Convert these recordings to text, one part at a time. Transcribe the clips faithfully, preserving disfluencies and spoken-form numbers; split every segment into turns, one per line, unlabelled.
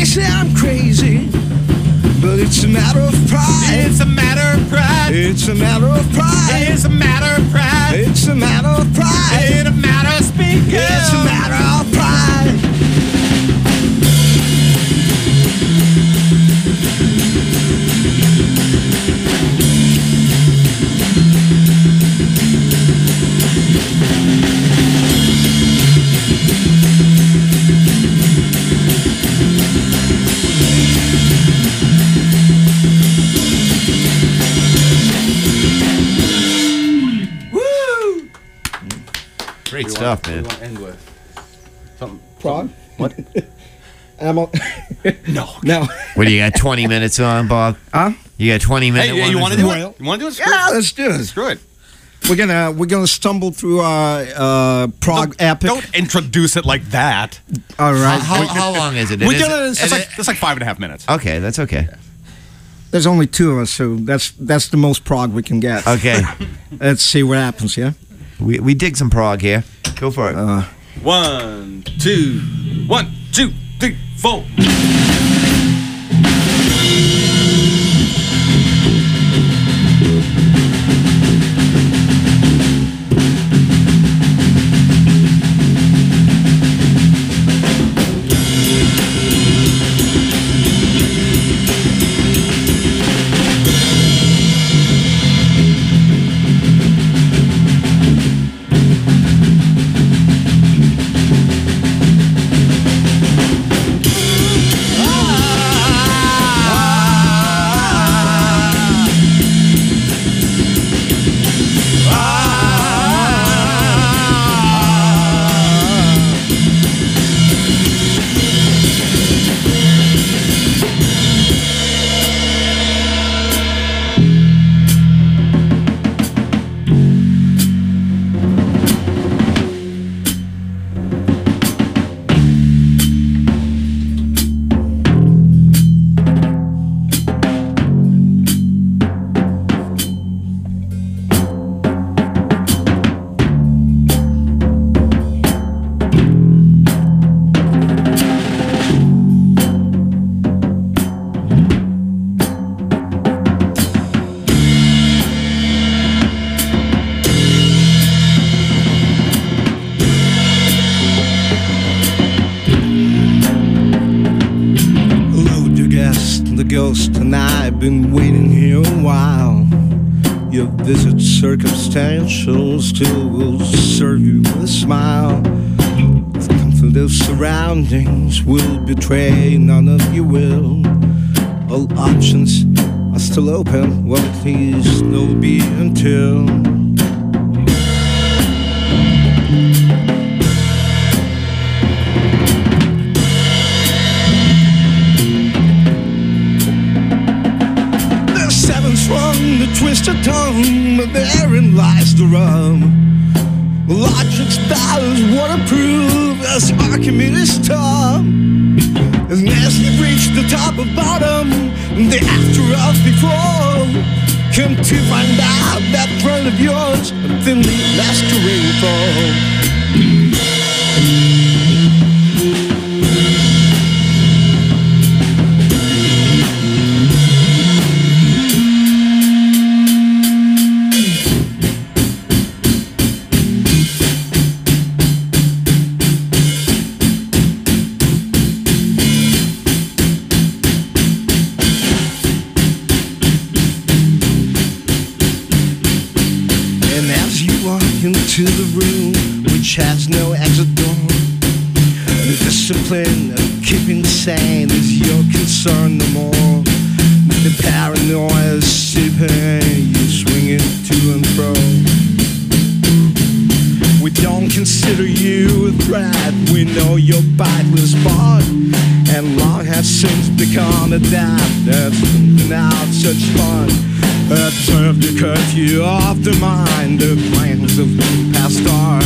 say I'm crazy, but it's a matter of pride.
It's a matter of pride.
It's a matter of pride.
It's a matter of pride.
It's a matter of pride.
It's a matter of speaking.
It's a matter of pride.
Great stuff, man.
What do you want to end with? Something.
Prague?
What?
I'm on.
No.
No.
What do you got? Twenty minutes on, Bob?
Huh?
You got twenty minutes.
Hey, yeah, you want to do it? You want to do it? Screw
Yeah,
it.
let's do it.
Screw it.
We're gonna we're gonna stumble through our uh, Prague
Don't,
epic.
don't introduce it like that.
All right.
How, how long is it?
We're
It is-
gonna. It's
is
like,
it-
it's like five and a half minutes.
Okay, that's okay.
There's only two of us, so that's that's the most Prague we can get.
Okay.
Let's see what happens. Yeah.
we we dig some Prague here. Go for it.
Uh,
One, two, one, two, three, four.
Ghost and I've been waiting here a while. Your visit circumstantial still will serve you with a smile. The comfort of surroundings will betray none of your will. All options are still open, well at least they'll be until from the twisted tongue, but therein lies the rub. Logic's balance waterproof as Archimedes' tongue. And as you reach the top of bottom, the after of before, come to find out that front of yours I'm thinly mastering for. Into the room which has no exit door. The discipline of keeping sane is your concern no more. The paranoia is sipping, you swing it to and fro. We don't consider you a threat, we know your vitalist part, and long has since become adept at sniffing out such fun. Observe the curfew of the mind, the plans of past art.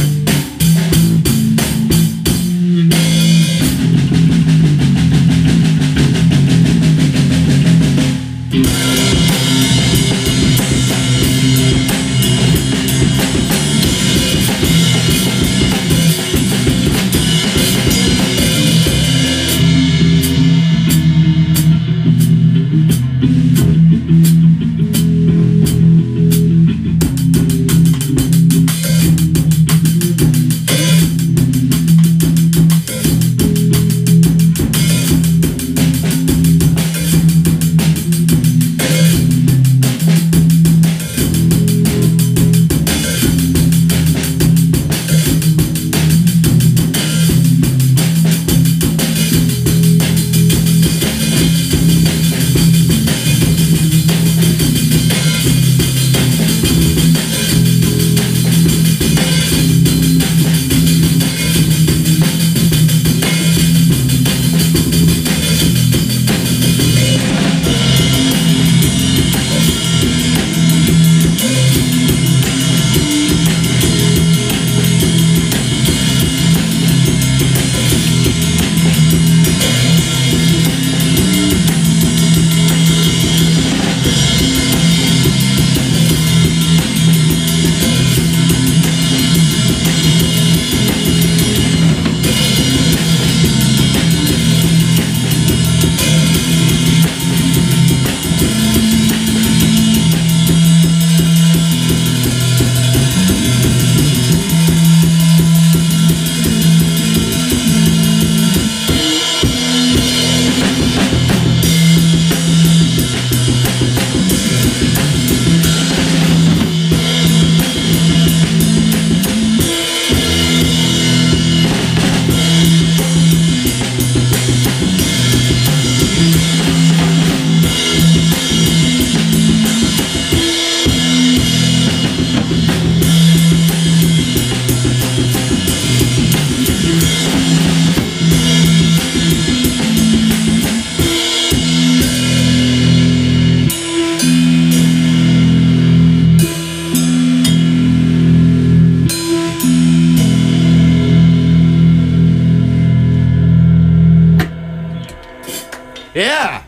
Yeah.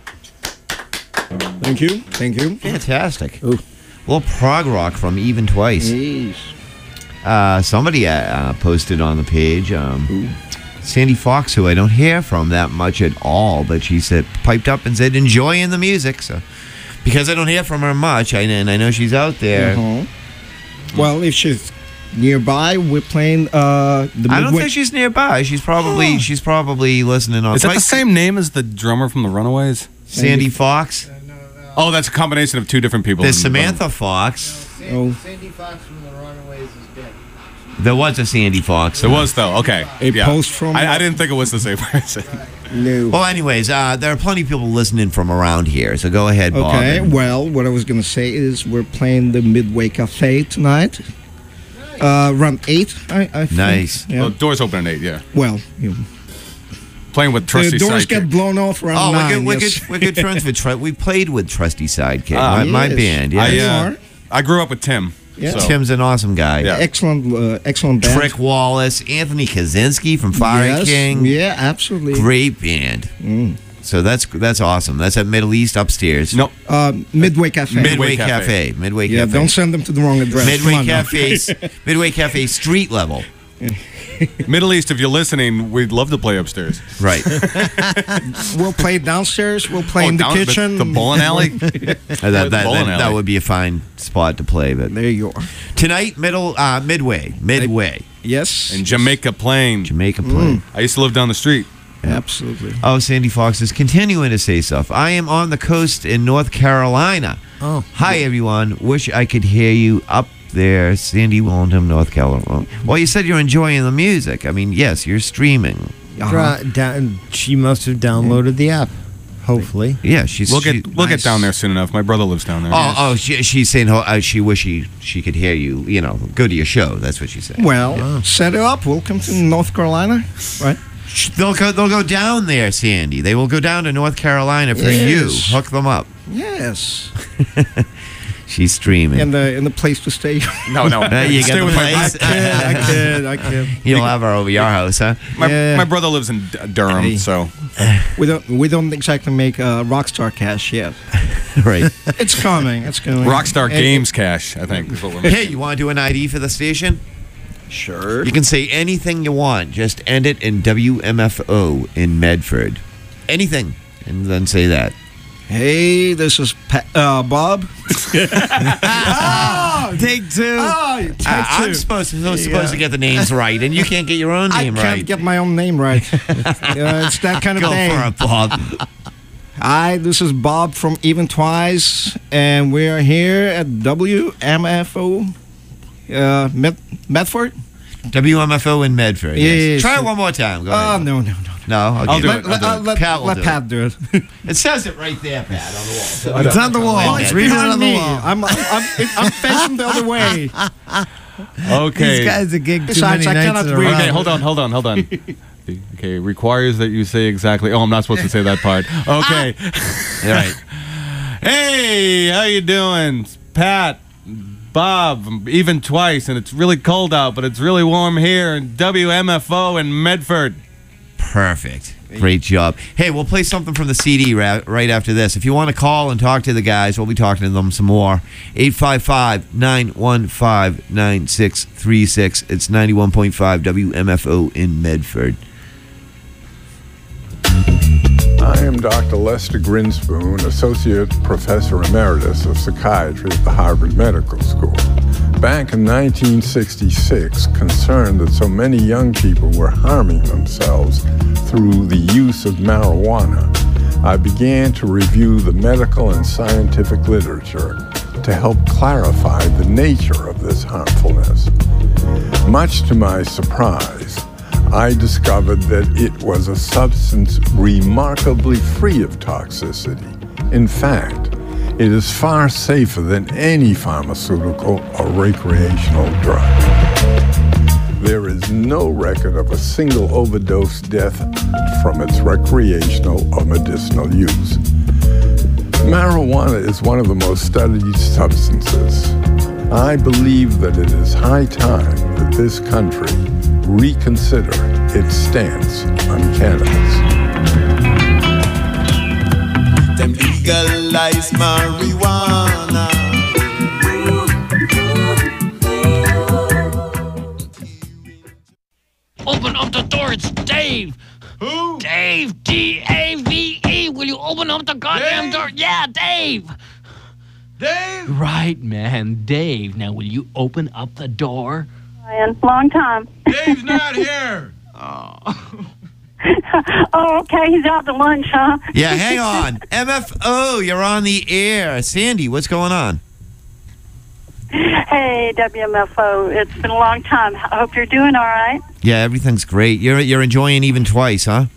Thank you. Thank you.
Fantastic.
Ooh.
A little prog rock from Even Twice.
Yes.
Uh, somebody uh, uh, posted on the page, um, Sandy Fox, who I don't hear from that much at all, but she said, piped up and said, enjoying the music. So, because I don't hear from her much, I, and I know she's out there.
Uh-huh. Well, if she's nearby, we're playing uh, the
I don't
Midway-
think she's nearby. She's probably she's probably listening on.
Is that
Wait,
the same name as the drummer from the Runaways?
Sandy Fox?
Oh, that's a combination of two different people.
There's Samantha Fox.
Oh.
Sandy Fox from the Runaways is dead.
There was a Sandy Fox.
There was, though. Okay.
A
yeah.
post from-
I, I didn't think it was the same person.
No.
Well, anyways, uh, there are plenty of people listening from around here, so go ahead, Bob.
Okay,
and-
well, what I was going to say is we're playing the Midway Cafe tonight. Uh, around eight, I, I think.
Nice.
Yeah.
Well, doors open at eight, yeah.
Well, you,
Playing with
the
Trusty
doors
Sidekick.
get blown off around
Oh, we're
nine.
good, we're,
yes.
good, we're good friends with Trusty. We played with Trusty Sidekick,
Ah,
my, my
yes.
band.
I,
Yeah.
uh,
are.
I grew up with Tim.
Yeah.
so-
Tim's an awesome guy.
Yeah.
Excellent, uh, excellent band.
Trick Wallace, Anthony Kaczynski from Fire
Yes,
King.
Yeah, absolutely.
Great band.
Mm.
So that's that's awesome. That's at Middle East upstairs.
Nope.
Uh, Midway Cafe.
Midway,
Midway
Cafe.
Cafe.
Midway
yeah,
Cafe.
don't send them to the wrong address. Come
Midway
on now.
Cafe. Midway Cafe street level.
Middle East, if you're listening, we'd love to play upstairs.
Right.
We'll play downstairs. We'll play
Oh,
in the
down-
kitchen.
The, bowling alley?
Uh, that, that, that,
Bowling
that
alley.
would be a fine spot to play. But
There you are.
tonight, middle uh, Midway. Midway.
Yes.
In Jamaica Plain.
Jamaica play.
Mm.
I used to live down the street.
Absolutely.
Oh, Sandy Fox is continuing to say stuff. I am on the coast in North Carolina.
Oh.
Hi, everyone. Wish I could hear you up there, Sandy Waldham, North Carolina. Well, you said you're enjoying the music. I mean, yes, you're streaming.
Uh-huh.
Dra- down, she must have downloaded the app. Hopefully.
Yeah, she's.
We'll
she-
get we'll get down there soon enough. My brother lives down there.
Oh, oh, she, she's saying oh, uh, she wish she she could hear you. You know, go to your show. That's what she said.
Well, set it up. Welcome to North Carolina. Right?
Sh- They'll go. They'll go down there, Sandy. They will go down to North Carolina for
Yes.
you. Hook them up.
Yes.
She's streaming.
And the and the place to stay.
No, no.
Uh, you
Stay
got the
with my-
place.
I kid. I kid.
You'll have her over your house, huh?
My,
Yeah.
my brother lives in D- Durham,
Hey.
so
We don't we don't exactly make uh, rockstar cash yet.
Right.
It's coming. It's coming.
Rockstar
And-
Games Cash, I think, is what we're
Hey, you want to do an I D for the station?
Sure.
You can say anything you want. Just end it in W M F O in Medford. Anything, and then say that.
Hey, this is Pa- uh, Bob.
Take two.
Oh, take
Uh, I'm
two.
supposed to, I'm supposed to
Yeah.
get the names right, and you can't get your own
I
name
can't
right.
get my own name right. uh, it's that kind of
Go
thing.
for it, Bob.
Hi, this is Bob from Even Twice, and we are here at W M F O, uh, Med- Medford.
W M F O in Medford.
Yes.
Yes. Try it one more time. Go
Oh,
ahead.
no, no, no.
No, okay.
I'll do
Let,
it.
let,
I'll
uh,
do it.
let,
Pat will
let
do
Pat do it.
It says it right there, Pat, on the wall.
It's on the wall.
Oh, it's
Read it
behind
on the
me.
wall.
I'm, I'm, I'm, I'm facing the other way.
Okay.
These guys are gig too
Besides,
many
I
nights
cannot
in a
read.
row.
Okay, hold on, hold on, hold on. Okay, requires that you say exactly. Oh, I'm not supposed to say that part. Okay.
All right.
Hey, how you doing? It's Pat, Bob, Even Twice, and it's really cold out, but it's really warm here in W M F O in Medford.
Perfect. Great job. Hey, we'll play something from the C D ra- right after this. If you want to call and talk to the guys, we'll be talking to them some more. eight five five, nine one five, nine six three six. It's ninety-one point five W M F O in Medford.
I am Doctor Lester Grinspoon, Associate Professor Emeritus of Psychiatry at the Harvard Medical School. Back in nineteen sixty-six, concerned that so many young people were harming themselves through the use of marijuana, I began to review the medical and scientific literature to help clarify the nature of this harmfulness. Much to my surprise, I discovered that it was a substance remarkably free of toxicity. In fact, it is far safer than any pharmaceutical or recreational drug. There is no record of a single overdose death from its recreational or medicinal use. Marijuana is one of the most studied substances. I believe that it is high time that this country reconsider its stance on cannabis.
legalize marijuana.
Open up the door, it's Dave.
Who?
Dave, D A V E. Will you open up the goddamn
Dave?
door? Yeah, Dave.
Dave?
Right, man, Dave. Now, will you open up the door?
Ryan, long time.
Dave's not here.
Oh, okay. He's out to lunch, huh?
Yeah, hang on. M F O, you're on the air. Sandy, what's going on?
Hey, W M F O. It's been a long time. I hope you're doing all right.
Yeah, everything's great. You're you're enjoying Even Twice, huh?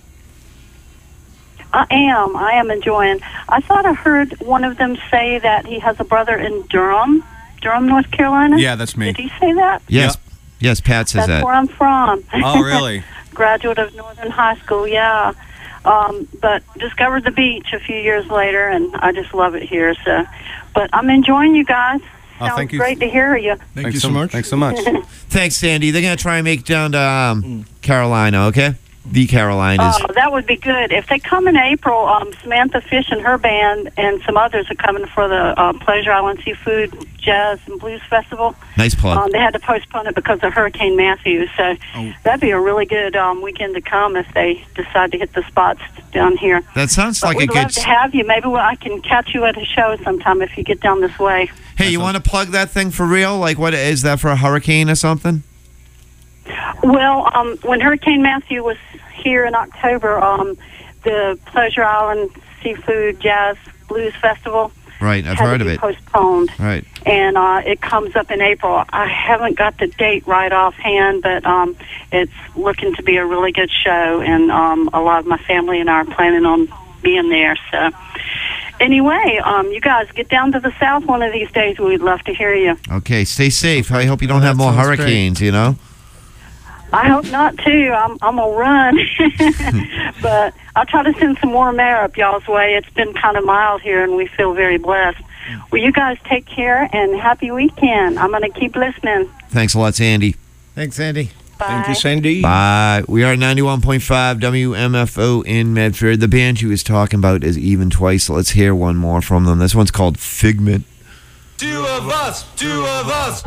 I am. I am enjoying. I thought I heard one of them say that he has a brother in Durham, Durham, North Carolina.
Yeah, that's me.
Did he say that?
Yes. Yes, Pat says
That's
that.
where I'm from.
Oh, really?
Graduate of Northern High School, yeah. Um, but discovered the beach a few years later, and I just love it here. So, but I'm enjoying you guys.
Oh,
Sounds
thank you.
great to hear you.
Thank
Thanks
you so much.
Thanks so much.
Thanks, Sandy. They're going to try and make it down to um, Carolina, okay? The Carolinas.
Oh, that would be good. If they come in April, um, Samantha Fish and her band and some others are coming for the uh, Pleasure Island Seafood Jazz and Blues Festival.
Nice plug.
Um, they had to postpone it because of Hurricane Matthew. So
Oh.
that'd be a really good um, weekend to come if they decide to hit the spots down here.
That sounds
But
like a
we'd
good...
love to have you. Maybe I can catch you at a show sometime if you get down this way.
Hey, you want to plug that thing for real? Like, what is that for a hurricane or something?
Well, um, when Hurricane Matthew was here in October, um, the Pleasure Island Seafood Jazz Blues Festival
Right, I've
had
heard
to
of
be
it.
postponed.
Right.
And uh, it comes up in April. I haven't got the date right offhand, but um, it's looking to be a really good show, and um, a lot of my family and I are planning on being there. So anyway, um, you guys get down to the south one of these days. We'd love to hear you.
Okay, stay safe. I hope you don't
Oh,
have
that
more
sounds great.
hurricanes, you know?
I hope not, too. I'm, I'm going to run. But I'll try to send some warm air up y'all's way. It's been kind of mild here, and we feel very blessed. Well, you guys take care, and happy weekend. I'm going to keep listening.
Thanks a lot, Sandy.
Thanks, Andy.
Bye.
Thank you, Sandy.
Bye. We are at ninety-one point five W M F O in Medford. The band you was talking about is Even Twice. Let's hear one more from them. This one's called Figment.
Two of us, two of us.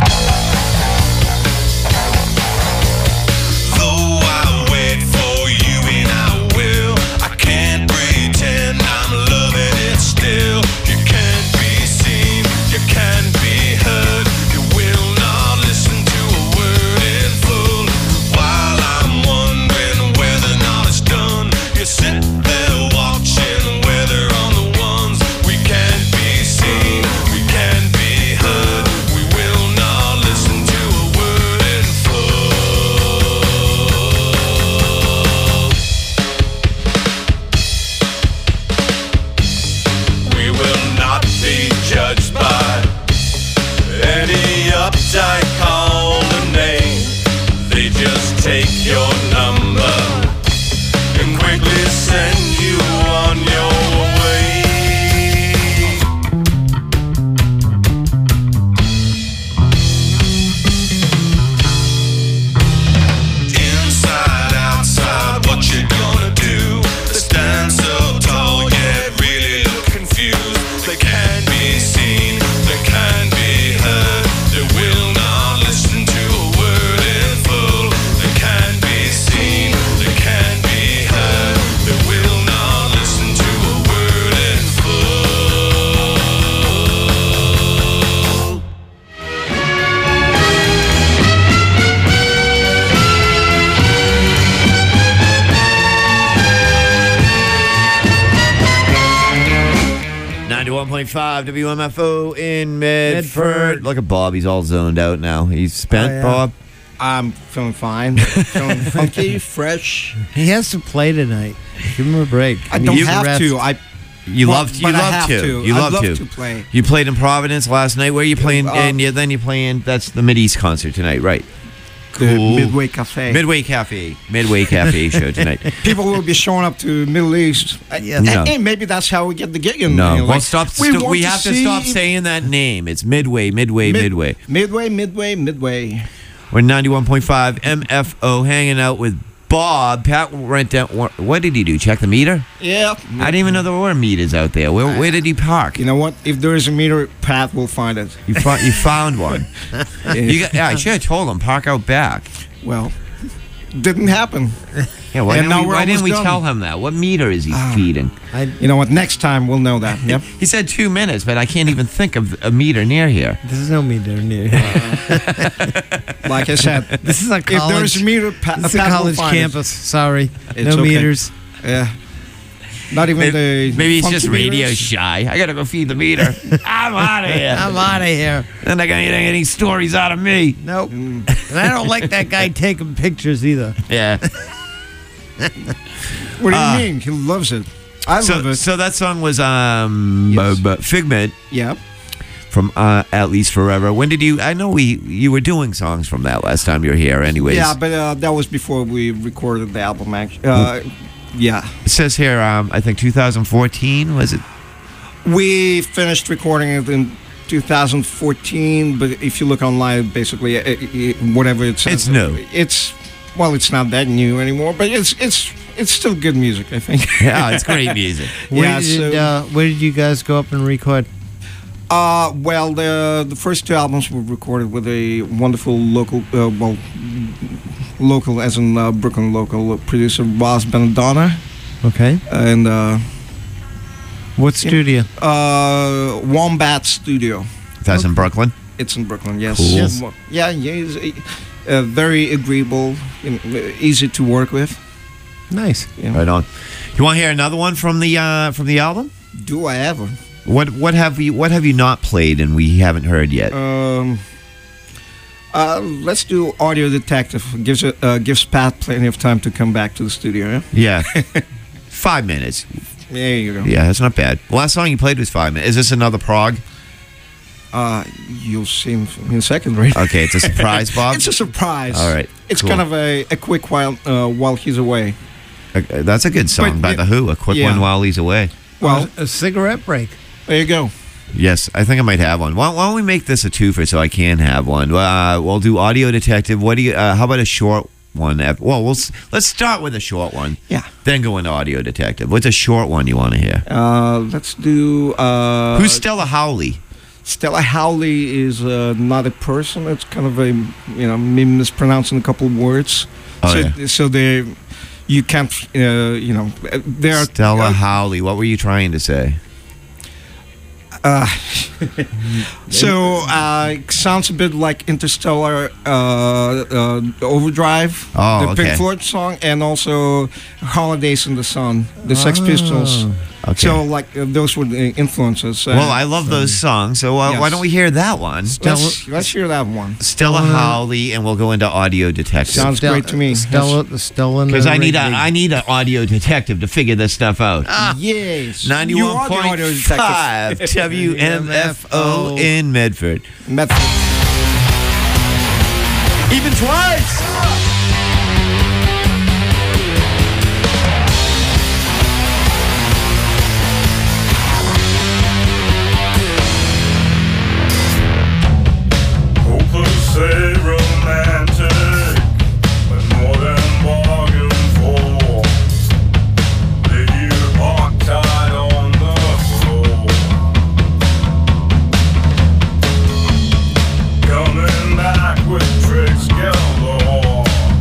Though I wait for you and I will, I can't pretend I'm loving it still. You can't be seen, you can't be heard. You will not listen to a word in full. While I'm wondering whether or not it's done, you sit there watching whether on the ones we can't be seen, we can't be heard. We will not listen to a word in full. We will not be judged by any uptight call or name. They just take your number and quickly send you on your way. Inside, outside, what you gonna do? They stand so tall, yet really look confused. They can't be seen, they can't be heard. They will not listen to a word in full. They can't be seen, they can't be heard. They will not listen to a word in full.
ninety-one point five W M F O in Medford.
Medford.
Look at Bob. He's all zoned out now. He's spent,
Oh, yeah.
Bob.
I'm feeling fine. Feeling funky, fresh.
He has to play tonight. Give him a break.
I
He
don't
needs a
have
rest.
to. I
You
Well,
love you
but I
love
have
to.
to.
You
I'd
love,
love
to.
to play.
You played in Providence last night. Where are you playing?
Uh,
and yeah, then you're playing. That's the Mid East concert tonight, right?
the
Cool.
Midway Cafe.
Midway Cafe. Midway Cafe show tonight.
People will be showing up to Middle East. And,
No.
and maybe that's how we get the gig. In,
No,
you know,
well,
like,
stop.
we
st-
want
we
to
have to
see
stop saying that name. It's Midway, Midway,
Mid-
Midway.
Midway, Midway, Midway.
We're ninety-one point five M F O hanging out with Bob, Pat went down. What did he do? Check the meter?
Yeah.
I didn't even know there were meters out there. Where, where did he park?
You know what? If there is a meter, Pat will find it.
You, fo- you found one. You got, yeah, I should have told him park out back.
Well, didn't happen.
Yeah, why
And
didn't
now
we,
we're
why didn't we
almost
tell
done.
him that? What meter is he
Ah.
feeding?
I,
You know what? Next time we'll know that. Yep.
He said two minutes, but I can't even think of a meter near here.
there's no meter near here.
Like I said,
This is a
if there
college.
is a meter, pa-
This is a
Pat will
college
find it.
campus. Sorry,
It's
no
okay.
meters.
Yeah. Not even
Maybe,
the.
maybe he's
funky
just radio
meters.
shy. I gotta go feed the meter. I'm out of here.
I'm out of here.
They're not gonna get any stories out of me.
Nope. And I don't like that guy taking pictures either.
Yeah.
What do you
Ah.
mean? He loves it. I love
So,
it.
so that song was um
Yes.
bu- bu- Figment
Yeah.
from uh, At Least Forever. When did you? I know we you were doing songs from that last time you were here. Anyways,
Yeah, but uh, that was before we recorded the album. Actually, uh, yeah,
it says here um, I think two thousand fourteen was it?
we finished recording it in two thousand fourteen. But if you look online, basically, uh, uh, whatever it says,
It's new.
It's well, it's not that new anymore, but it's it's it's still good music, I think.
Yeah, it's great music.
Where
Yeah,
did
so-
uh, where did you guys go up and record?
Uh, well, the the first two albums were recorded with a wonderful local, uh, well, local as in uh, Brooklyn local producer Ross Benedona,
Okay.
and uh,
What studio?
uh, Wombat Studio.
That's in Brooklyn.
It's in Brooklyn, yes.
Cool.
Yes.
Yeah, yeah, he's uh, very agreeable, you know, easy to work with.
Nice.
Yeah.
Right on. You want to hear another one from the uh, from the album?
Do I ever?
What what have you what have you not played and we haven't heard yet?
Um, uh, let's do Audio Detective. Gives it, uh, gives Pat plenty of time to come back to the studio. Yeah?
Yeah, five minutes.
There you go.
Yeah, that's not bad. The last song you played was five minutes. Is this another prog?
Uh, you'll see him in a second, right?
Okay, it's a surprise, Bob.
It's a surprise.
All right,
It's
cool.
kind of a, a quick while uh, while he's away.
Uh, that's a good song
But
by
it-
The Who. A quick
yeah.
one while he's away.
Well,
a cigarette break.
there you go.
Yes, I think I might have one. Why, why don't we make this a twofer so I can have one? Uh, we'll do Audio Detective. What do you? Uh, how about a short one? After, well, we'll s- let's start with a short one.
Yeah.
Then go into Audio Detective. What's a short one you want to hear?
Uh, let's do. Uh,
Who's Stella Howley?
Stella Howley is uh, not a person. It's kind of a, you know, me mispronouncing a couple of words.
Oh,
so,
yeah.
so they, you can't, uh, you know, there are
Stella
uh,
Howley. What were you trying to say?
Uh, so uh, it sounds a bit like Interstellar uh, uh, Overdrive,
Oh,
the
okay.
Pink Floyd song, and also Holidays in the Sun, the Sex Pistols.
Okay.
So like uh, those were the influences. Uh,
well, I love those songs, so uh, why
Yes.
don't we hear that one?
let's, let's hear that one.
Stella Howley, and we'll go into Audio Detective.
Sounds great to me.
Stella, Stella.
Because I need a I need an audio detective to figure this stuff out.
Yes. You
Ninety-one
are the
point
audio detective.
five W M F O in Medford.
Medford.
Even twice.
Hopelessly romantic, but more than bargain for. Leave you hog-tied on the floor. Coming back with tricks galore.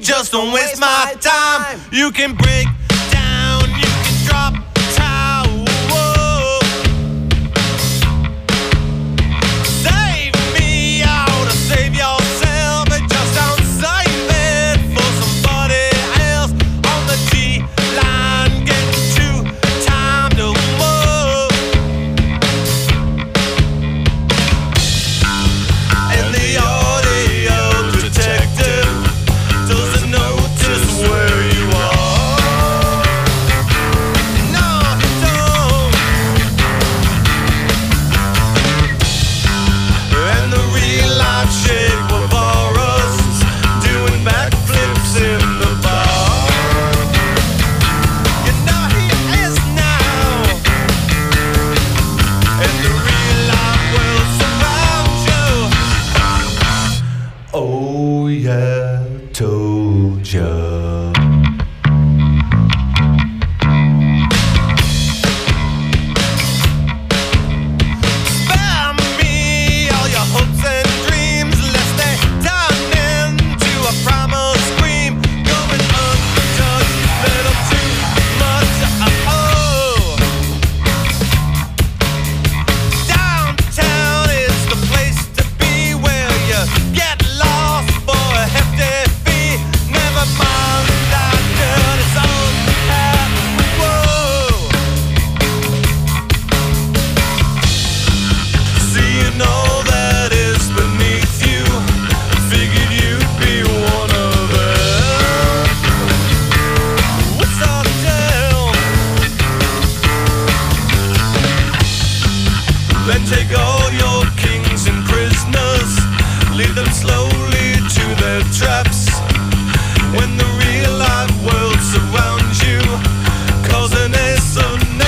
just don't waste my time. You can break down, you can drop towel. Save me out or save yourself, but just don't save it for somebody else on the G line. Getting too time to move. And the audio detective doesn't notice where you are. No, he don't. And the real life shake before us, doing backflips in the bar. You know he is now. And the real life will surround you. Oh yeah, told ya. Spare me all your hopes and dreams, lest they turn into a primal scream. Going untouched, little too much. Oh, downtown is the place to be, where you get lost for a hefty fee. Never mind that dirty soul. Whoa. Seeing all that is beneath you, figured you'd be one of them. What's our deal? Then take all your kings and prisoners, lead them slowly to their traps. When the real life world surrounds you, causing a tsunami.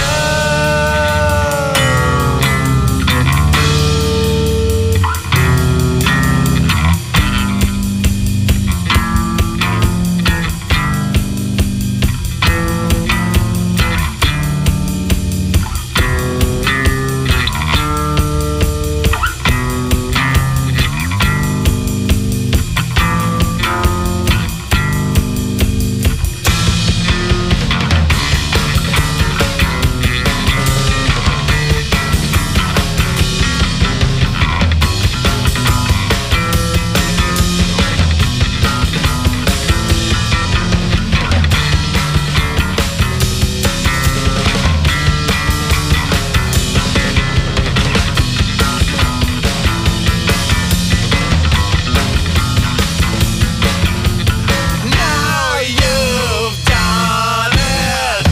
Now you've done it.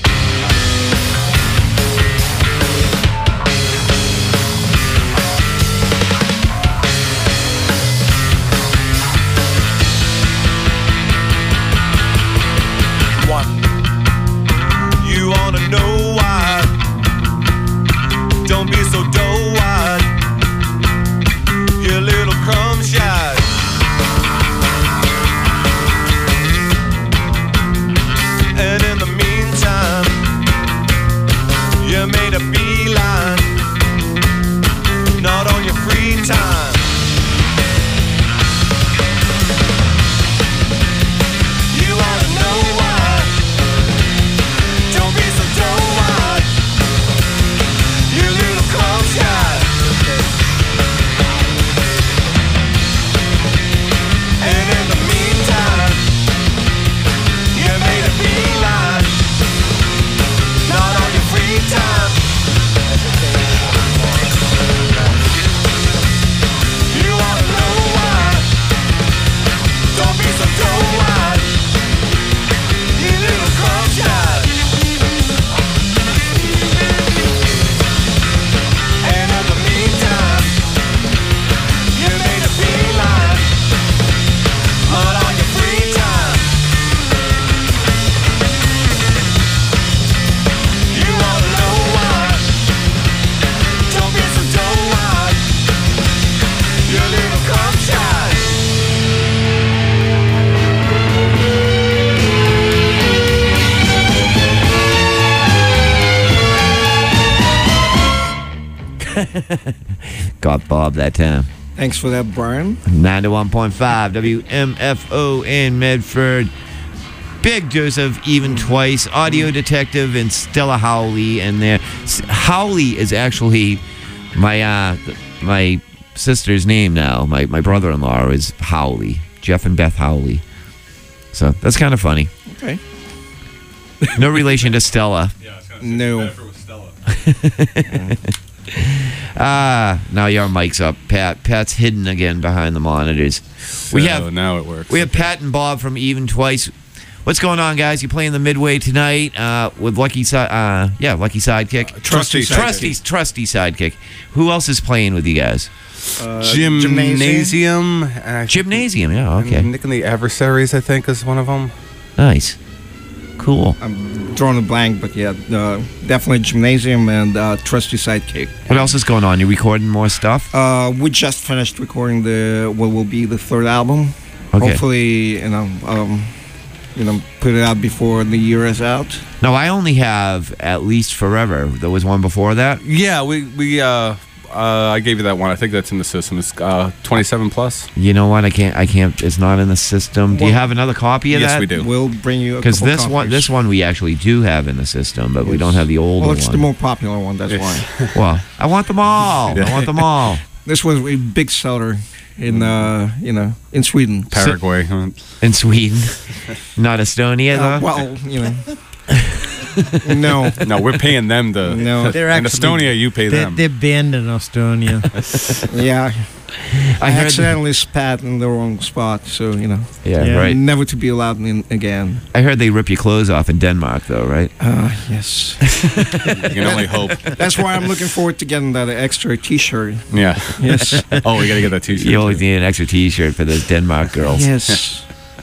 What? You wanna know why? Don't be so doe-eyed, you little crumb shot. And in the meantime, you made a beeline, not on your free time. You wanna know why? Don't be so doe-eyed, you little crumb shot. And in the meantime, you made a beeline, not on your free time. You wanna know why? Don't be so doe-eyed, you little crumb shot. And in the meantime, you made a beeline, not on your free time. You wanna know why? Don't be so doe-eyed, you little crumb shot.
Got Bob that time.
Thanks for that, Brian.
ninety-one point five W M F O in Medford. Big dose of Even Twice, Audio Detective, and Stella Howley. And there, Howley is actually my uh, my sister's name now. My my brother-in-law is Howley, Jeff and Beth Howley. So that's kind of funny.
Okay.
No relation to Stella.
Yeah, I was gonna
say, No.
Jennifer was Stella.
Ah, now your mic's up, Pat. Pat's hidden again behind the monitors. we
So
have
now it works.
we have Pat and Bob from Even Twice. What's going on, guys? You playing the Midway tonight uh, with Lucky Si- uh, yeah, Lucky Sidekick,
Uh, Trusty
Trusty,
Sidekick.
Trusty Sidekick. Who else is playing with you guys?
Uh,
Gymnasium. uh,
Gymnasium. Yeah, okay,
Nick and the Adversaries, I think, is one of them.
nice, cool.
I'm drawing a blank, but yeah, uh, definitely Gymnasium and uh, Trusty Sidekick.
What else is going on? You recording more stuff?
Uh, we just finished recording the what will be the third album.
Okay.
Hopefully, you know, um, you know, put it out before the year is out.
No, I only have At Least Forever. There was one before that.
Yeah, we we uh, uh I gave you that one. I think that's in the system. It's uh twenty-seven plus.
You know what? I can't. I can't. It's not in the system. Do you
Well,
have another copy of
yes,
that?
we do.
We'll bring you a
Because
couple
this one,
copies.
this one we actually do have in the system, but we
Yes.
don't have the older
Well, it's
one.
the more popular one. That's why.
Well, I want them all. I want them all.
This was a big seller in uh, you know, in Sweden.
Paraguay. huh?
In Sweden, not Estonia,
Uh,
though.
well, you know. No.
No, we're paying them to.
No.
They're
in
actually-
Estonia, you pay
They,
them.
they're banned in Estonia.
Yeah.
I
I
heard.
accidentally spat in the wrong spot, so you know,
yeah,
Yeah.
right.
never to be allowed in again.
I heard they rip your clothes off in Denmark, though, right?
Uh, yes.
You can only hope.
That's why I'm looking forward to getting that extra T-shirt.
Yeah.
Yes.
Oh, we gotta get that T-shirt.
You always need an extra T-shirt for those Denmark girls.
Yes.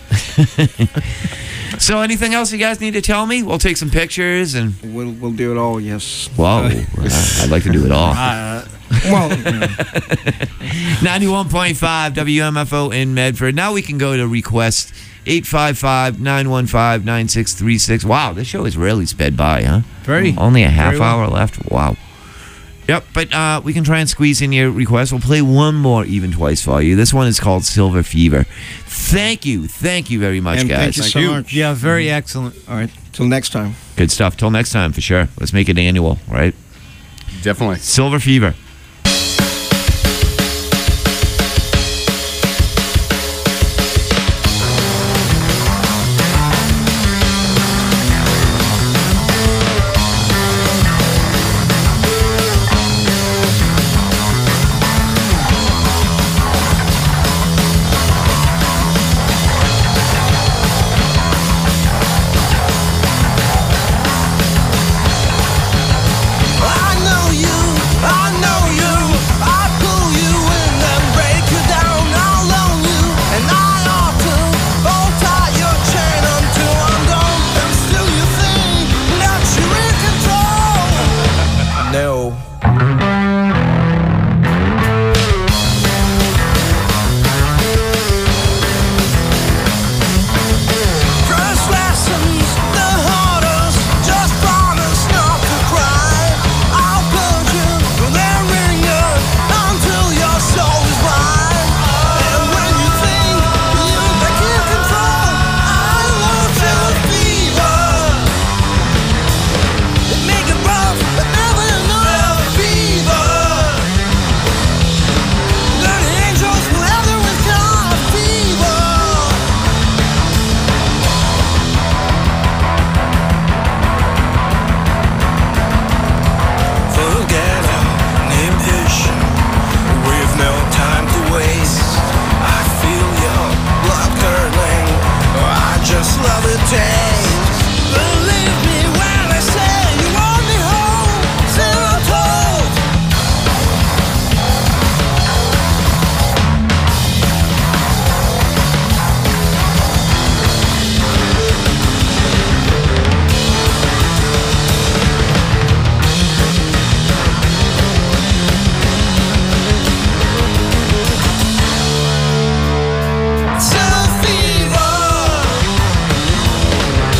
So, anything else you guys need to tell me? We'll take some pictures and.
We'll we'll do it all. Yes.
Whoa, I'd like to do it all.
Well, you know,
ninety-one point five W M F O in Medford. Now we can go to request eight five five, nine one five, nine six three six. Wow, this show has really sped by, huh?
Very.
Only a half
Very well.
hour left. Wow. Yep, but uh, we can try and squeeze in your request. We'll play one more Even Twice for you. This one is called Silver Fever. Thank you. Thank you very much,
and
guys.
thank you
Thank
so
you.
much.
Yeah, very excellent.
All right. Till next time.
Good stuff. Till next time, for sure. Let's make it annual, right?
Definitely.
Silver Fever.
I know you, I know you. I pull you in and break you down. I'll own you, and I ought to hold tight your chain until I'm done. And still you think that you're in control. No. First lessons, the hardest. Just promise not to cry. I'll put you in their ringer until your soul is blind. And when you think you take in control, I want your fever. Make it rough, but never enough fever. Dirty angels will ever withdraw fever. Forget inhibition. We've no time to waste. I feel your blood curdling. I just love the taste. Believe me when I say you want me home. Zero told. Silver fever.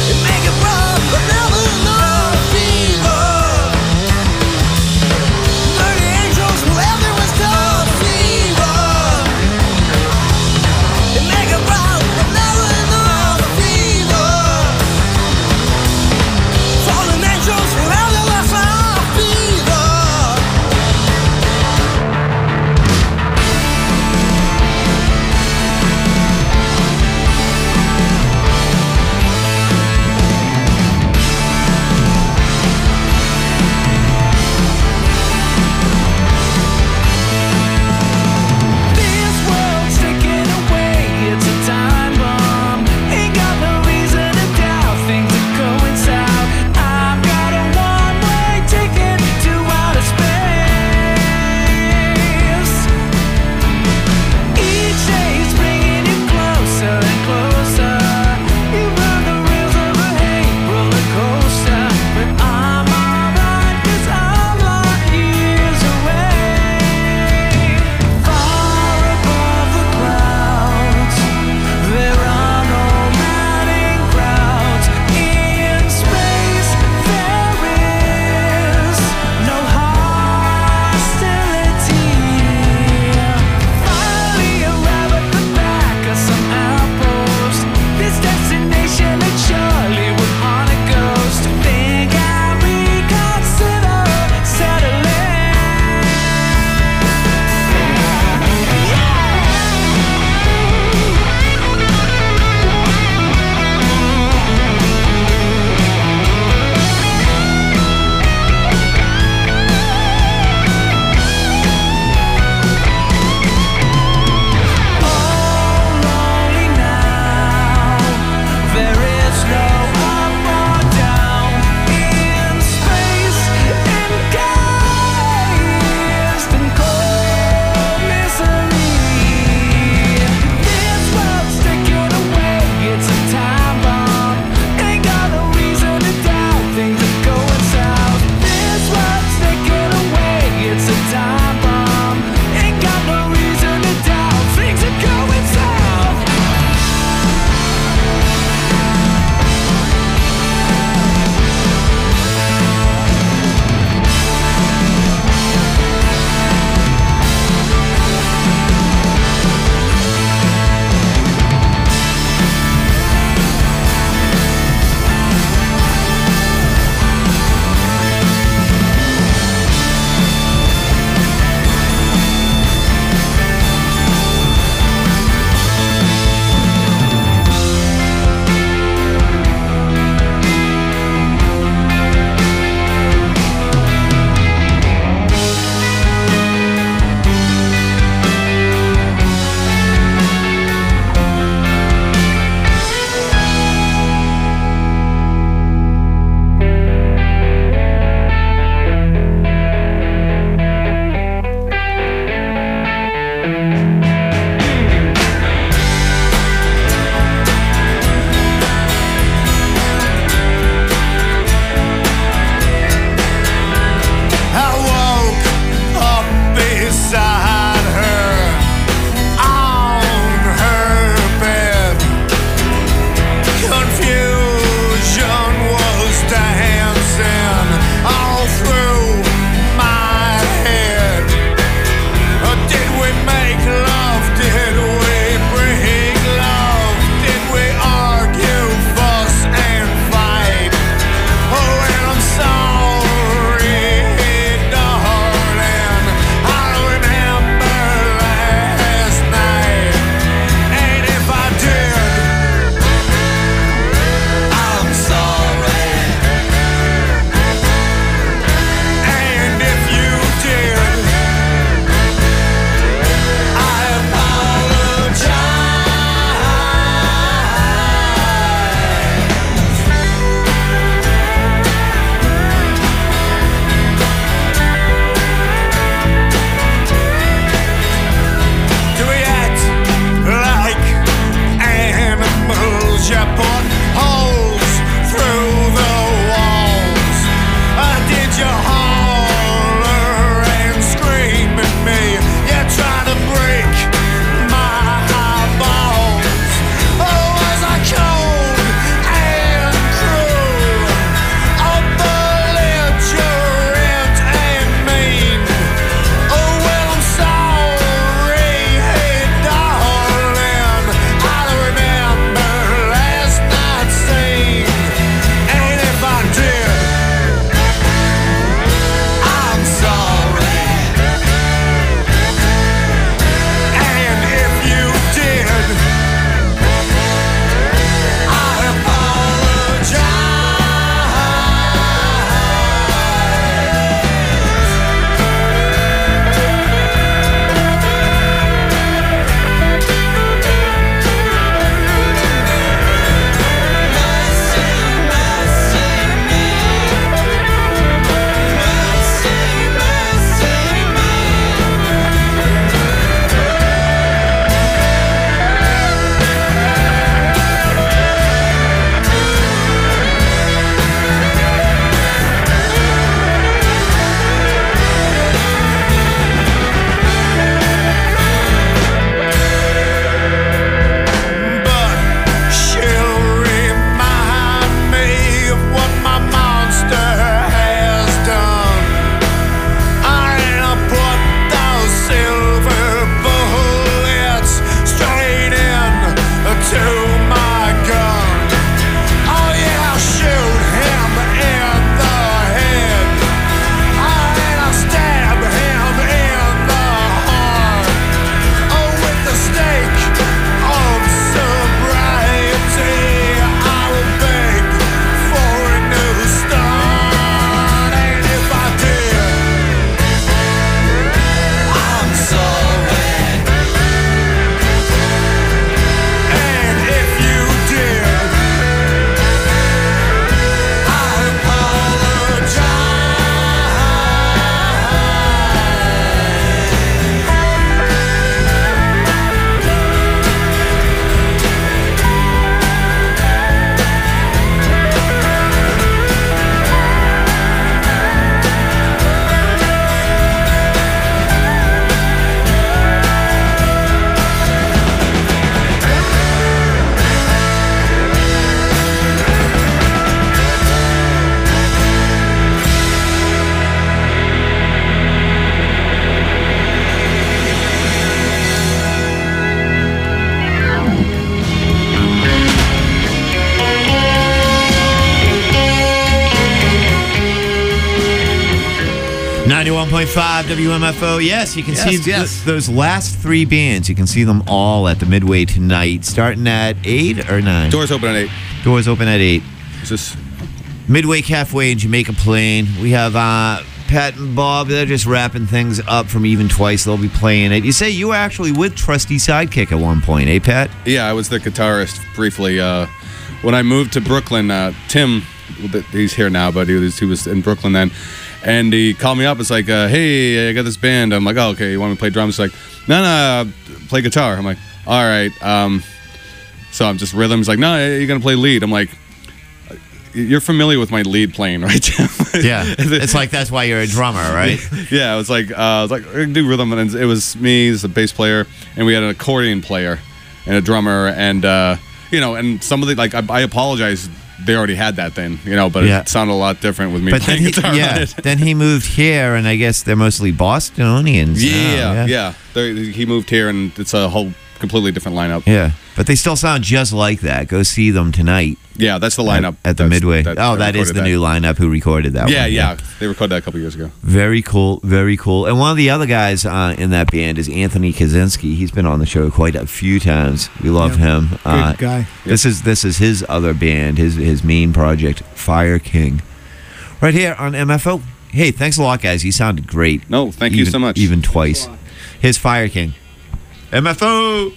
ninety-one point five W M F O. Yes, you can
Yes,
see th-
yes.
those last three bands. You can see them all at the Midway tonight, starting at eight or nine.
Doors open at eight.
Doors open at eight.
Is this?
Midway Cafe in Jamaica Plain. We have uh, Pat and Bob. They're just wrapping things up from Even Twice. They'll be playing it. You say you were actually with Trusty Sidekick at one point, eh, Pat?
Yeah, I was the guitarist briefly. Uh, when I moved to Brooklyn, uh, Tim, he's here now, but he was, he was in Brooklyn then. And he called me up. It's like, uh, hey, I got this band. I'm like, oh, okay, you want me to play drums? He's like, no, no, play guitar. I'm like, all right. Um, so I'm just rhythm. He's like, no, you're going to play lead. I'm like, you're familiar with my lead playing, right, Tim?
Yeah. It's like that's why you're a drummer, right?
Yeah, it was like, uh, I was like, I can do rhythm. And it was me as a bass player, and we had an accordion player and a drummer. And, uh, you know, and some of the, like, I, I apologize. They already had that then, you know, but
Yeah.
it sounded a lot different with me
But
playing
then he,
guitar on
yeah,
it.
then he moved here, and I guess they're mostly Bostonians. now,
Yeah, yeah. They're- He moved here, and it's a whole completely different lineup.
Yeah, but they still sound just like that. Go see them tonight.
Yeah, that's the lineup
at, at the
That's-
Midway.
that-
oh,
that
that is
recorded
the
that.
new lineup. Who recorded that?
Yeah,
one.
yeah. They recorded that a couple years ago.
Very cool, very cool. And one of the other guys uh, in that band is Anthony Kaczynski. He's been on the show quite a few times. We love
Yeah,
him. Uh,
good guy.
This is this is his other band, his his main project, Fire King. Right here on M F O. Hey, thanks a lot, guys. You sounded great.
No, thank you
Even-
so much.
Even twice. His Fire King. M F O.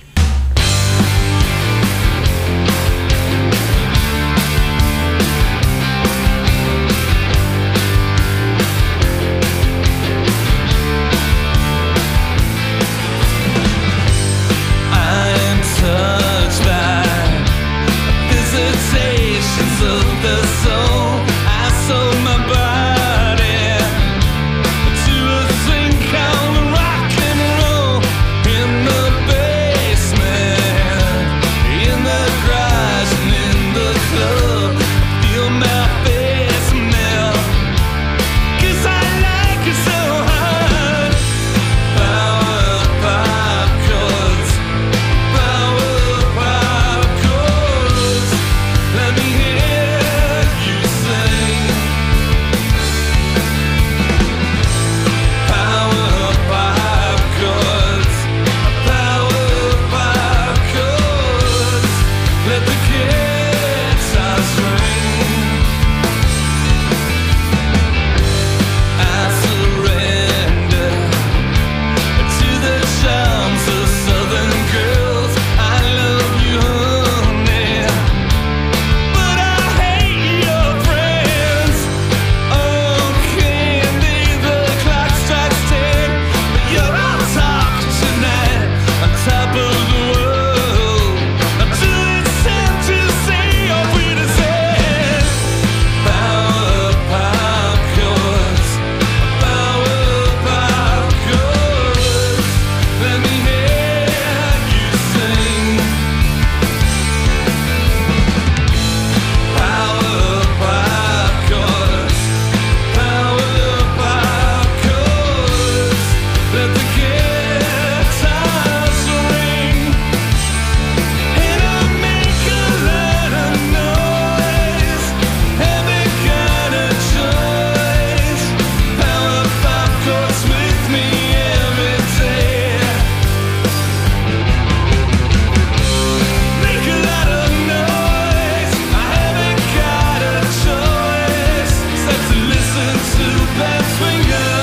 I'm touched by visitations of the soul. I sold my body to a thing called rock and roll. In the basement, in the garage, and in the club, feel my face melt. 'Cause I like it so hard. Power pop chords. Power pop chords. Let me hear you sing. Power pop chords. Power pop chords. Let the guitars ring. I surrender to the charms of southern girls. I love you, honey, but I hate your friends. Oh, Candy, the clock strikes ten, but you're on top tonight, on top of the world. Until it's time to say your pretty said. Power pop chords. Power pop chords. Let me hear you sing. Power pop chords. Power pop chords. Let the guitars ring. And I make a lot of noise. Haven't got a choice. Power pop chords with me every day. Make a lot of noise. I haven't got a choice except to listen to that swinger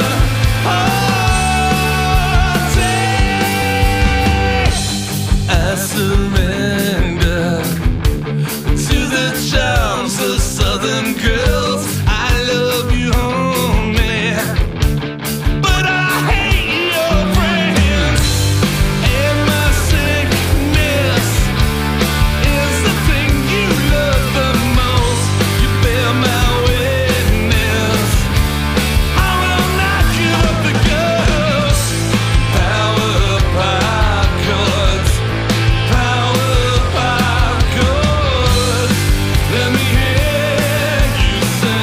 all day. I surrender to the charms of southern girls. I love you, honey, but I hate your friends. And my sickness is the thing you love the most. You bear my witness. I will not give up the ghost. Power pop chords. Power pop chords. Let me hear you sing.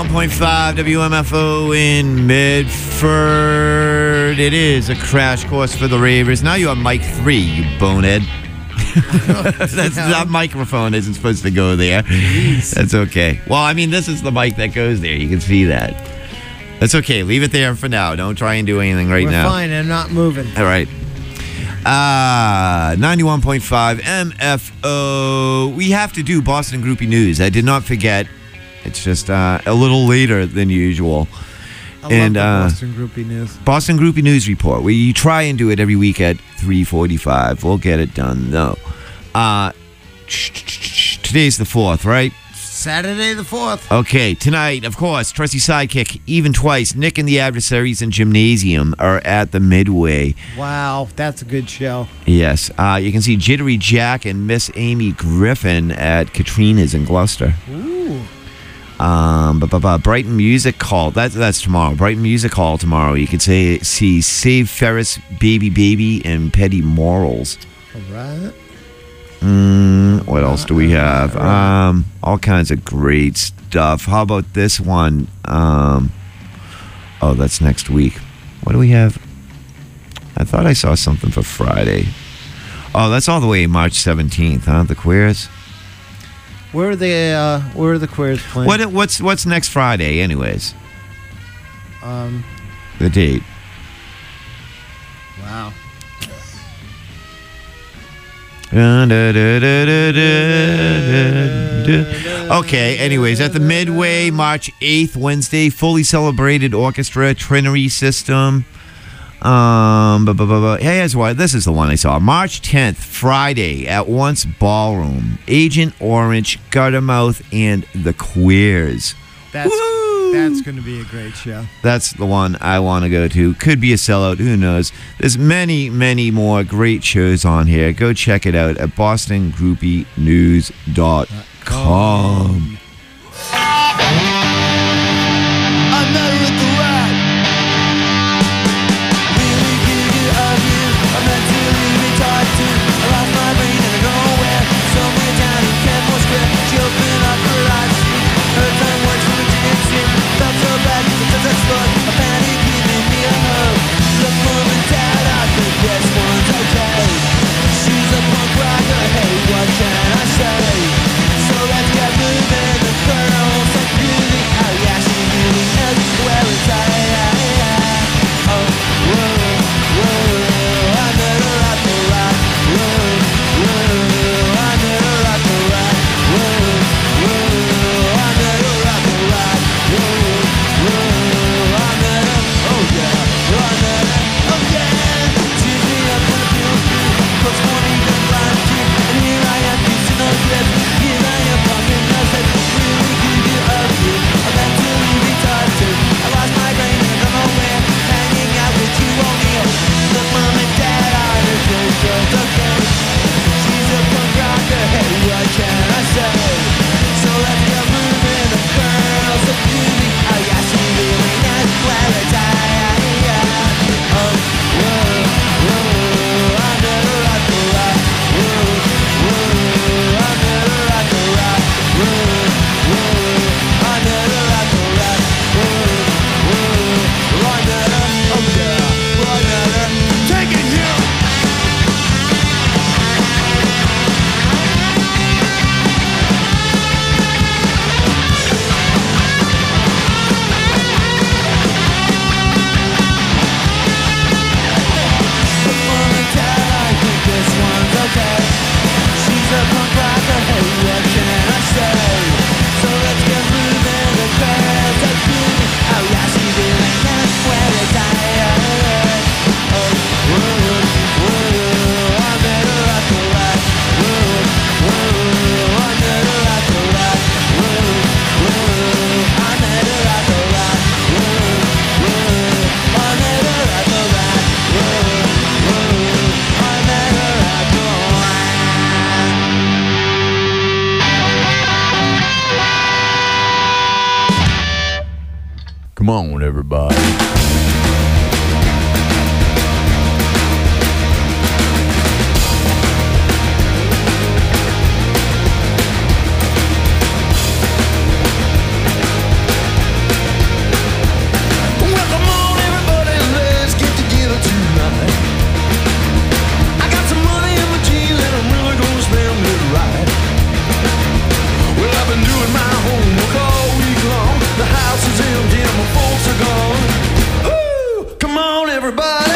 point five W M F O in Medford. It is a crash course for the ravers. Now you're on mic three, you bonehead. That's that microphone isn't supposed to go there. Jeez. That's okay. Well, I mean, this is the mic that goes there. You can see that. That's okay. Leave it there for now. Don't try and do anything right
We're
now.
We're fine. I'm not moving.
All right. Uh, ninety-one point five M F O. We have to do Boston Groupie News. I did not forget. It's just uh, a little later than usual.
I
and
love the
uh,
Boston Groupie News.
Boston Groupie News Report. We try and do it every week at three forty-five. We'll get it done, though. Uh, today's the fourth, right?
Saturday the fourth.
Okay, tonight, of course, Trusty Sidekick, Even Twice, Nick and the Adversaries and Gymnasium are at the Midway.
Wow, that's a good show.
Yes. Uh, you can see Jittery Jack and Miss Amy Griffin at Katrina's in Gloucester.
Ooh.
Um, but, but, but Brighton Music Hall. That's that's tomorrow. Brighton Music Hall tomorrow. You can say see Save Ferris, Baby Baby, and Petty Morals.
All right.
Mm, what else do we have? Um, all kinds of great stuff. How about this one? Um, oh, that's next week. What do we have? I thought I saw something for Friday. Oh, that's all the way March seventeenth, huh? The Queers.
Where are the uh, Where are the Queers playing?
What what's what's next Friday, anyways?
Um,
the date.
Wow.
Okay, anyways, at the Midway, March eighth, Wednesday, fully celebrated orchestra, Trinity System. Um, bu- bu- bu- bu- hey, here's what. This is the one I saw. March tenth, Friday, at Once Ballroom, Agent Orange, Guttermouth, and the Queers.
That's
Woo!
that's going to be a great show.
That's the one I want to go to. Could be a sellout. Who knows? There's many, many more great shows on here. Go check it out at boston groupie news dot com.
I met her at the rack. Really good to of you. I meant to leave it talk to. I lost my brain and I don't know where. Somewhere down in Kenmore Square. She opened up her eyes. Heard some words from a gypsy. Felt so bad because I took a slug. A panic giving me a hug. Look, mom and dad, I think this one's okay. She's a punk rocker. Hey, what can I say? So let's get moving. The girl so beauty. Oh yeah, she really knows where it's at. Oh, whoa, whoa. I met her at the rock. Whoa, whoa. I met her at the rock. Whoa, whoa. I met her at the rock. Whoa, whoa. I met her. Oh yeah, I met her. Oh yeah. Tears me up when I feel free. Close morning and blind too. And here I am kissing those lips. Here I am bumping those hips. Really good to of you. I meant to leave it talk to. I lost my brain and I don't know where. Hanging out with you only. The mom and dad are the good girls, okay. She's a punk rocker. Hey, what can I say? So let's get moving. The girl's a beauty. Oh yeah, she really knows where it's at. Oh, whoa, whoa. I met her at the rock. Whoa, whoa. I met her at the rock. Whoa, whoa. I met her at the rock. Whoa, whoa. I met her. Oh yeah, I met her. Take it here. Mom and dad, I think this one's okay. She's a punk rocker, hey, what can I say? So let's get moving, the girl's a beauty. Oh yeah, she really knows where it's at. Oh, whoa, whoa, I met her at the rock. Whoa, whoa, I met her at the rock. Whoa, whoa, I met her at the rock. Whoa, whoa, I met her at the rock. Whoa, whoa, I met her at the rock.
Come on, everybody.
everybody.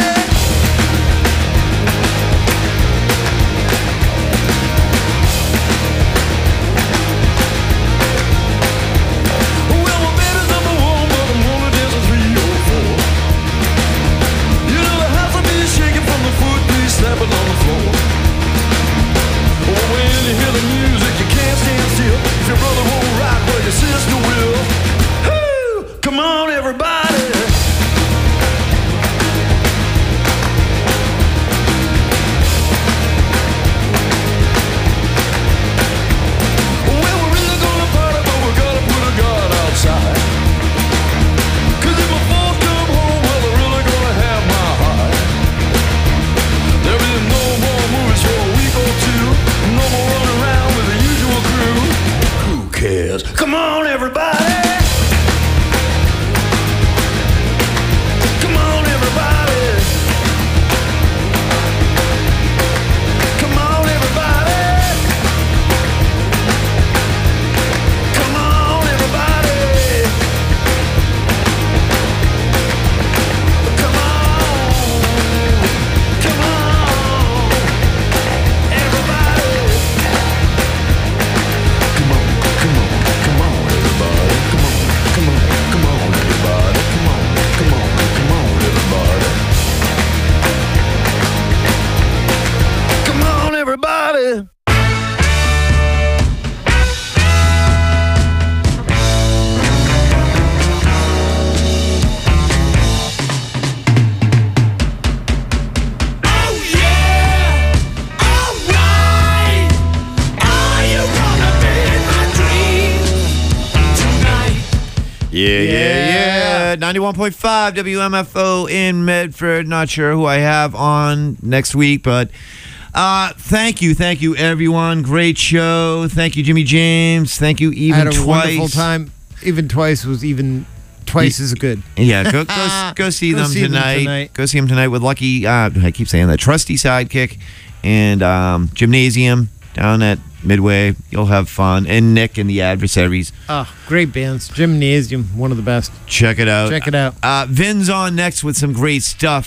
Well, my baby's number one, but I'm only dancing three or four. You know the house will be shaking from the foot be slapping on the floor. Oh, when you hear the music, you can't stand still. If your brother won't rock, well, your sister will. Woo! Come on, everybody. Well, we're really gonna party, but we gotta put a guard outside. 'Cause if my folks come home, well, they're really gonna have my heart. There'll be no more movies for a week or two. No more running around with the usual crew. Who cares? Come on, everybody. Come on, everybody. Come on, everybody. Come on, everybody. Come on. Come on. Everybody. Come on, come on, come on, everybody. Come on, come on, come on, everybody. Come on, come on, come on, everybody. Come on, everybody. Oh yeah, all right. Are you gonna be my dream tonight?
Yeah, yeah, yeah. ninety-one point five W M F O in Medford. Not sure who I have on next week, but uh, thank you. Thank you, everyone. Great show. Thank you, Jimmy James. Thank you,
I
even
had a
twice.
wonderful time. Even twice was even twice as good.
Yeah, go go, go see,
Go
them,
see them
tonight.
tonight.
Go see them tonight with Lucky. Uh, I keep saying that. Trusty Sidekick and um, Gymnasium down at Midway. You'll have fun. And Nick and the Adversaries.
Oh, great bands. Gymnasium, one of the best.
Check it out.
Check it out.
Uh, Vin's on next with some great stuff.